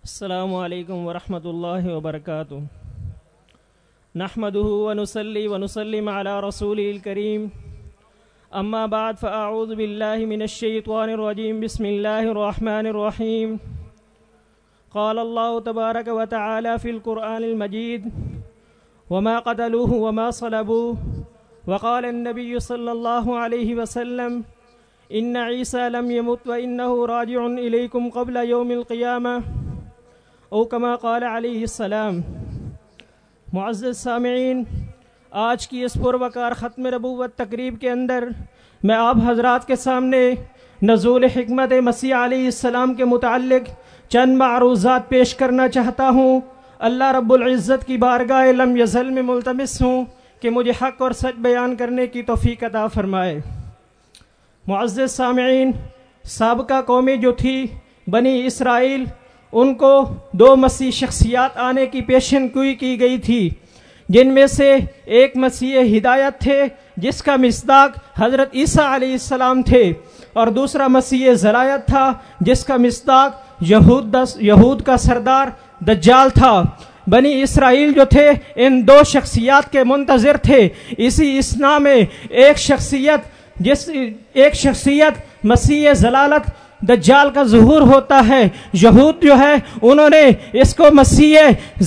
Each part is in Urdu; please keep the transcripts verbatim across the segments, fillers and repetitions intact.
السلام علیکم ورحمۃ اللہ وبرکاتہ نحمده ونصلي ونسلم على رسوله الكريم اما بعد فاعوذ بالله من الشيطان الرجيم بسم الله الرحمن الرحيم قال الله تبارك وتعالى في القرآن المجيد وما قتلوه وما صلبوه وقال النبي صلى الله عليه وسلم إن عيسى لم يمت وإنه راجع إليكم قبل يوم القيامة او کما قال علیہ السلام۔ معزز سامعین، آج کی اس پروقار ختم نبوت تقریب کے اندر میں آپ حضرات کے سامنے نزول حکمت مسیح علیہ السلام کے متعلق چند معروضات پیش کرنا چاہتا ہوں۔ اللہ رب العزت کی بارگاہ لم یزل میں ملتمس ہوں کہ مجھے حق اور سچ بیان کرنے کی توفیق عطا فرمائے۔ معزز سامعین، سابقہ قومیں جو تھی بنی اسرائیل، ان کو دو مسیح شخصیات آنے کی پیشن گوئی کی گئی تھی، جن میں سے ایک مسیح ہدایت تھے جس کا مصداق حضرت عیسیٰ علیہ السلام تھے، اور دوسرا مسیح ضلالت تھا جس کا مصداق یہود یہود کا سردار دجال تھا۔ بنی اسرائیل جو تھے ان دو شخصیات کے منتظر تھے۔ اسی اسنا میں ایک شخصیت جس ایک شخصیت مسیح ضلالت دجال کا ظہور ہوتا ہے۔ یہود جو ہے انہوں نے اس کو مسیح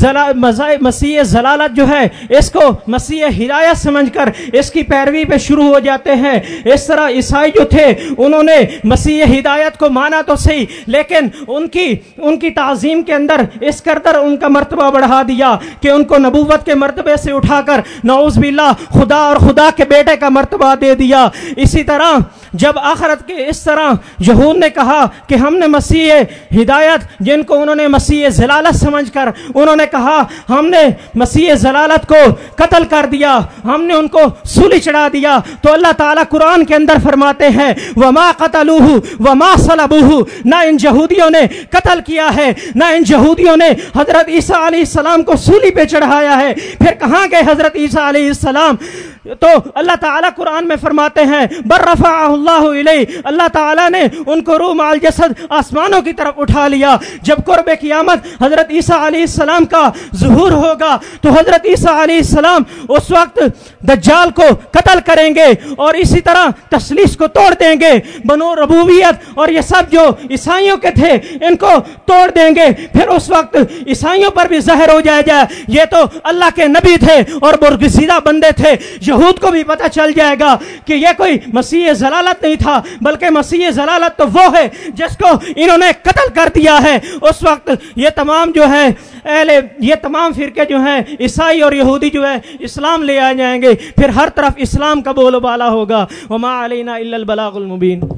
مسیح ضلالت جو ہے اس کو مسیح ہدایت سمجھ کر اس کی پیروی پہ شروع ہو جاتے ہیں۔ اس طرح عیسائی جو تھے انہوں نے مسیح ہدایت کو مانا تو صحیح، لیکن ان کی ان کی تعظیم کے اندر اس قدر ان کا مرتبہ بڑھا دیا کہ ان کو نبوت کے مرتبے سے اٹھا کر نعوذ باللہ خدا اور خدا کے بیٹے کا مرتبہ دے دیا۔ اسی طرح جب آخرت کے اس طرح یہود نے کہا کہ ہم نے مسیح ہدایت، جن کو انہوں نے مسیح ضلالت سمجھ کر انہوں نے کہا ہم نے مسیح ضلالت کو قتل کر دیا، ہم نے ان کو سولی چڑھا دیا، تو اللہ تعالیٰ قرآن کے اندر فرماتے ہیں وما قتلوہ وما صلبوہ، نہ ان یہودیوں نے قتل کیا ہے، نہ ان یہودیوں نے حضرت عیسیٰ علیہ السلام کو سولی پہ چڑھایا ہے۔ پھر کہاں گئے حضرت عیسیٰ علیہ السلام؟ تو اللہ تعالیٰ قرآن میں فرماتے ہیں بر رفعہ اللہ الیہ، اللہ تعالیٰ نے ان کو روح مال جسد آسمانوں کی طرف اٹھا لیا۔ جب قرب قیامت حضرت عیسیٰ علیہ السلام کا ظہور ہوگا تو حضرت عیسیٰ علیہ السلام اس وقت دجال کو قتل کریں گے اور اسی طرح تثلیث کو توڑ دیں گے، بنو ربوبیت اور یہ سب جو عیسائیوں کے تھے ان کو توڑ دیں گے۔ پھر اس وقت عیسائیوں پر بھی ظاہر ہو جائے گا یہ تو اللہ کے نبی تھے اور برگزیدہ بندے تھے۔ یہود کو بھی پتہ چل جائے گا کہ یہ کوئی مسیح ضلالت نہیں تھا، بلکہ مسیح ضلالت تو وہ ہے جس کو انہوں نے قتل کر دیا ہے۔ اس وقت یہ تمام جو ہے اہل یہ تمام فرقے جو ہیں عیسائی اور یہودی جو ہے اسلام لے آ جائیں گے، پھر ہر طرف اسلام کا بول بالا ہوگا۔ وما علینا الا البلاغ المبین۔